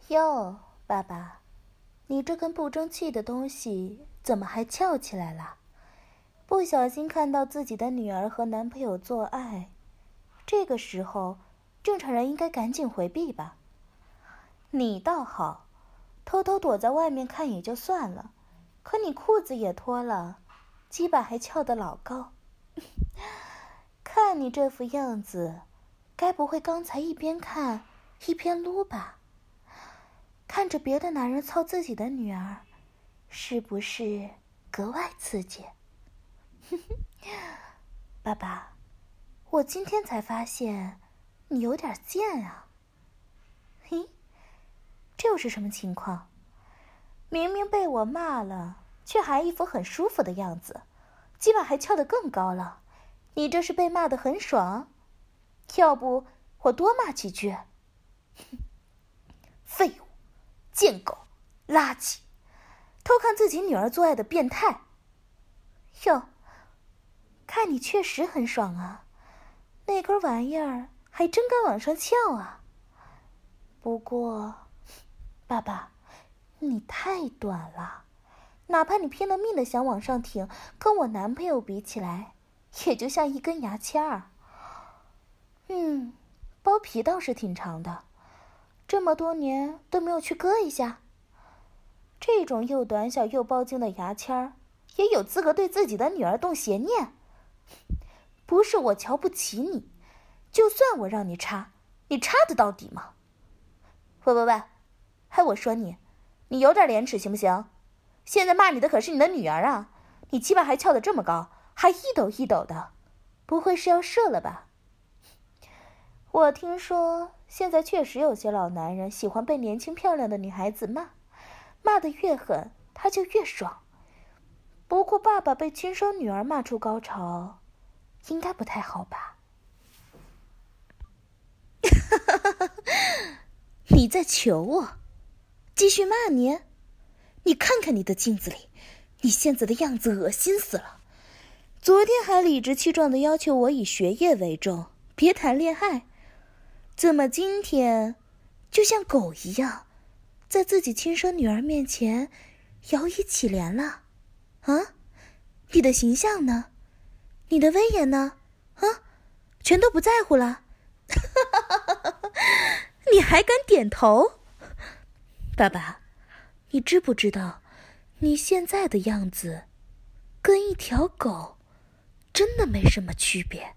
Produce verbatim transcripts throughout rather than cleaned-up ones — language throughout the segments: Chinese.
哟，爸爸，你这根不争气的东西怎么还翘起来了？不小心看到自己的女儿和男朋友做爱，这个时候正常人应该赶紧回避吧。你倒好，偷偷躲在外面看也就算了，可你裤子也脱了，鸡巴还翘得老高。看你这副样子，该不会刚才一边看一边撸吧？看着别的男人操自己的女儿，是不是格外刺激？爸爸，我今天才发现你有点贱啊。嘿，这又是什么情况？明明被我骂了，却还一副很舒服的样子，鸡巴还翘得更高了。你这是被骂得很爽？要不我多骂几句？废物，贱狗，垃圾，偷看自己女儿做爱的变态。哟，看你确实很爽啊，那根玩意儿还真敢往上翘啊。不过，爸爸，你太短了，哪怕你拼了命的想往上挺，跟我男朋友比起来，也就像一根牙签儿。嗯，包皮倒是挺长的，这么多年都没有去割一下。这种又短小又包茎的牙签儿，也有资格对自己的女儿动邪念？不是我瞧不起你，就算我让你插，你插得到底吗？喂喂喂，还我说你，你有点廉耻行不行？现在骂你的可是你的女儿啊！你鸡巴还翘得这么高，还一抖一抖的，不会是要射了吧？我听说现在确实有些老男人喜欢被年轻漂亮的女孩子骂，骂得越狠他就越爽。不过爸爸被亲生女儿骂出高潮，应该不太好吧？你在求我继续骂你？你看看你的镜子里，你现在的样子恶心死了。昨天还理直气壮地要求我以学业为重，别谈恋爱，怎么今天就像狗一样，在自己亲生女儿面前摇椅乞怜了？啊，你的形象呢？你的威严呢？啊，全都不在乎了？你还敢点头？爸爸，你知不知道你现在的样子跟一条狗真的没什么区别？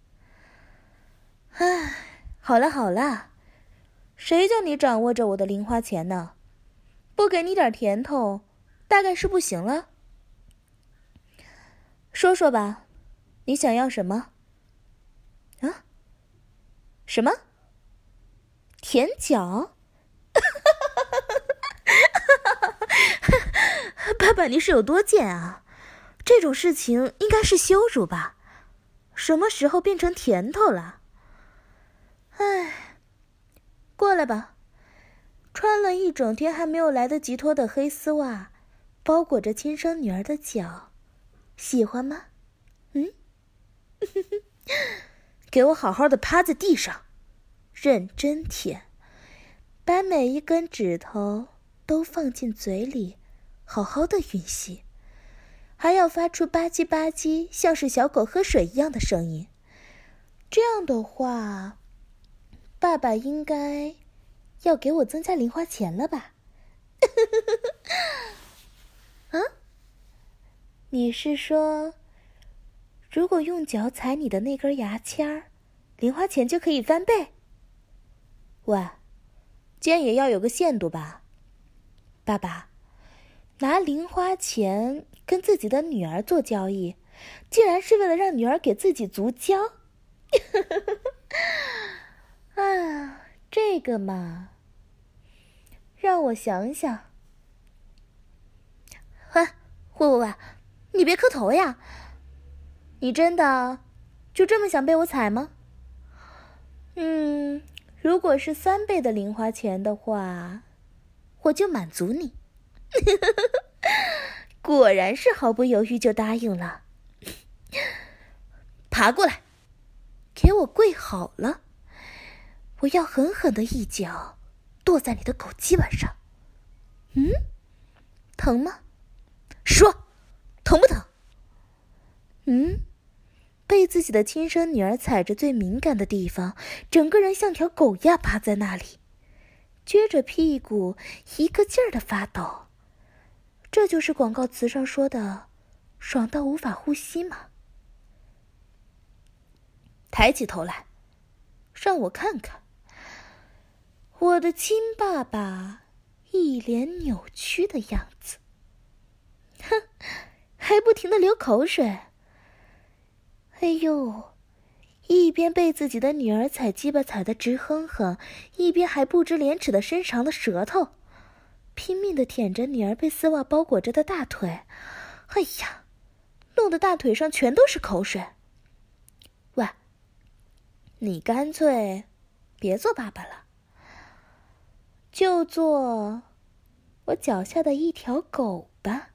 唉，好了好了，谁叫你掌握着我的零花钱呢？不给你点甜头，大概是不行了。说说吧，你想要什么？啊？什么？舔脚？爸爸，你是有多贱啊？这种事情应该是羞辱吧？什么时候变成甜头了？唉，过来吧。穿了一整天还没有来得及脱的黑丝袜，包裹着亲生女儿的脚，喜欢吗？嗯？给我好好的趴在地上，认真舔，把每一根指头都放进嘴里，好好的吮吸，还要发出吧唧吧唧像是小狗喝水一样的声音。这样的话，爸爸应该要给我增加零花钱了吧？啊？你是说，如果用脚踩你的那根牙签儿，零花钱就可以翻倍？喂，奸也要有个限度吧？爸爸，拿零花钱跟自己的女儿做交易，竟然是为了让女儿给自己足交？啊，这个嘛，让我想想。喂喂喂喂，你别磕头呀！你真的就这么想被我踩吗？嗯，如果是三倍的零花钱的话，我就满足你。果然是毫不犹豫就答应了。爬过来，给我跪好了！我要狠狠的一脚跺剁在你的狗鸡巴上。嗯，疼吗？说，疼不疼？嗯，被自己的亲生女儿踩着最敏感的地方，整个人像条狗呀趴在那里，撅着屁股，一个劲儿的发抖。这就是广告词上说的爽到无法呼吸吗？抬起头来，让我看看。我的亲爸爸一脸扭曲的样子，哼，还不停地流口水。哎呦，一边被自己的女儿踩鸡巴踩得直哼哼，一边还不知廉耻地伸长了舌头，拼命地舔着女儿被丝袜包裹着的大腿。哎呀，弄得大腿上全都是口水。喂，你干脆别做爸爸了，就做我脚下的一条狗吧。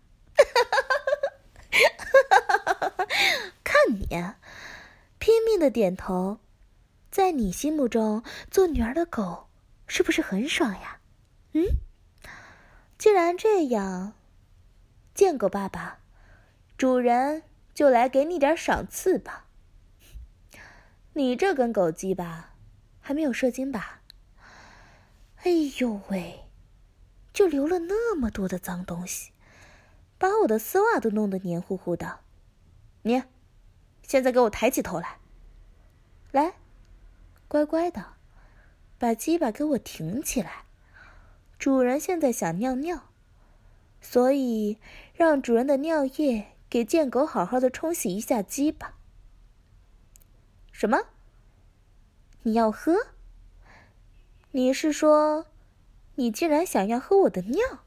看你拼命的点头，在你心目中做女儿的狗是不是很爽呀？嗯，既然这样，贱狗爸爸，主人就来给你点赏赐吧。你这根狗鸡巴还没有射精吧？哎呦喂，就留了那么多的脏东西，把我的丝袜都弄得黏糊糊的。你现在给我抬起头来，来，乖乖的把鸡巴给我挺起来。主人现在想尿尿，所以让主人的尿液给贱狗好好的冲洗一下鸡巴。什么？你要喝？你是说你竟然想要喝我的尿？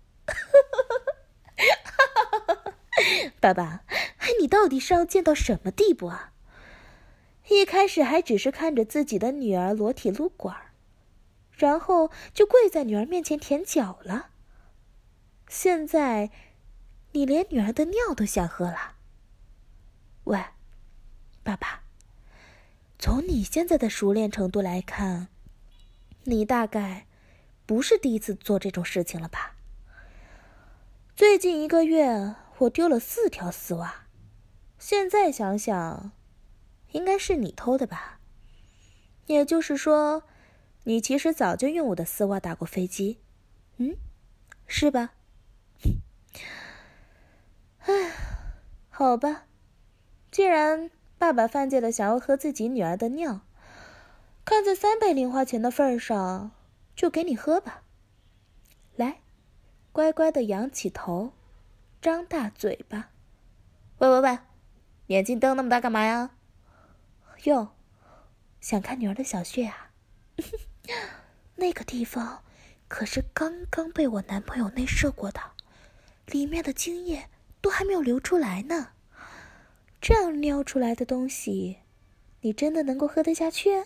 爸爸，你到底是要贱到什么地步啊？一开始还只是看着自己的女儿裸体撸管，然后就跪在女儿面前舔脚了。现在你连女儿的尿都想喝了？喂，爸爸，从你现在的熟练程度来看，你大概不是第一次做这种事情了吧？最近一个月我丢了四条丝袜，现在想想应该是你偷的吧？也就是说，你其实早就用我的丝袜打过飞机，嗯，是吧？唉，好吧，既然爸爸犯贱的想要喝自己女儿的尿，看在三倍零花钱的份上，就给你喝吧。来，乖乖的仰起头，张大嘴巴。喂喂喂，眼睛瞪那么大干嘛呀？哟，想看女儿的小穴啊？那个地方可是刚刚被我男朋友内射过的，里面的精液都还没有流出来呢。这样尿出来的东西，你真的能够喝得下去？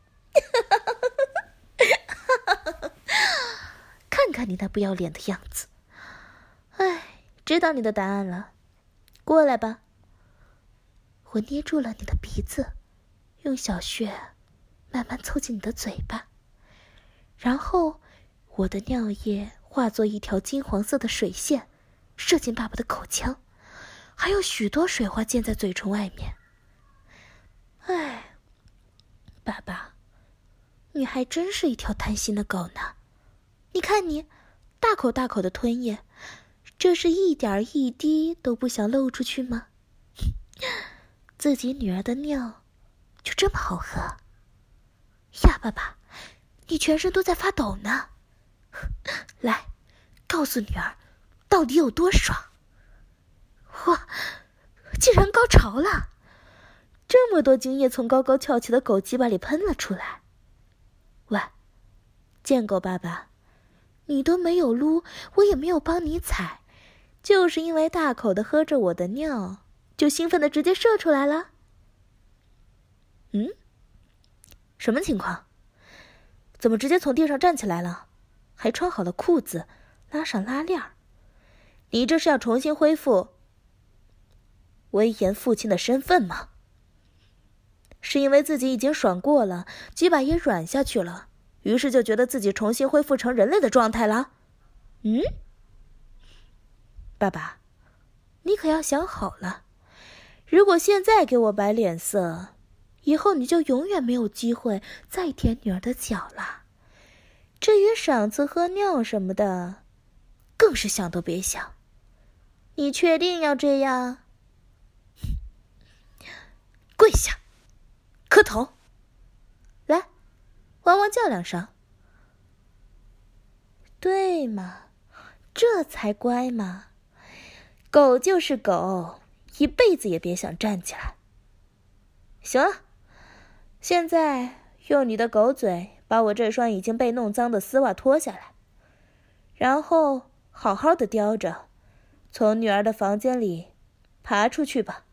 看看你那不要脸的样子。哎，知道你的答案了，过来吧。我捏住了你的鼻子，用小穴慢慢凑近你的嘴巴，然后我的尿液化作一条金黄色的水线，射进爸爸的口腔，还有许多水花溅在嘴唇外面。哎，爸爸，你还真是一条贪心的狗呢。你看你，大口大口的吞咽，这是一点一滴都不想漏出去吗？自己女儿的尿就这么好喝呀？爸爸，你全身都在发抖呢。来，告诉女儿到底有多爽。哇，竟然高潮了，这么多精液从高高翘起的狗鸡巴里喷了出来。喂，贱狗爸爸，你都没有撸，我也没有帮你踩，就是因为大口的喝着我的尿，就兴奋的直接射出来了？嗯？什么情况？怎么直接从地上站起来了？还穿好了裤子，拉上拉链？你这是要重新恢复威严父亲的身份吗？是因为自己已经爽过了，鸡巴也软下去了， 于是就觉得自己重新恢复成人类的状态了。嗯？爸爸，你可要想好了，如果现在给我摆脸色，以后你就永远没有机会再舔女儿的脚了。至于赏赐喝尿什么的，更是想都别想。你确定要这样？跪下，磕头，来，汪汪叫两声。对嘛，这才乖嘛。狗就是狗，一辈子也别想站起来。行了，现在用你的狗嘴把我这双已经被弄脏的丝袜脱下来，然后好好的叼着，从女儿的房间里爬出去吧。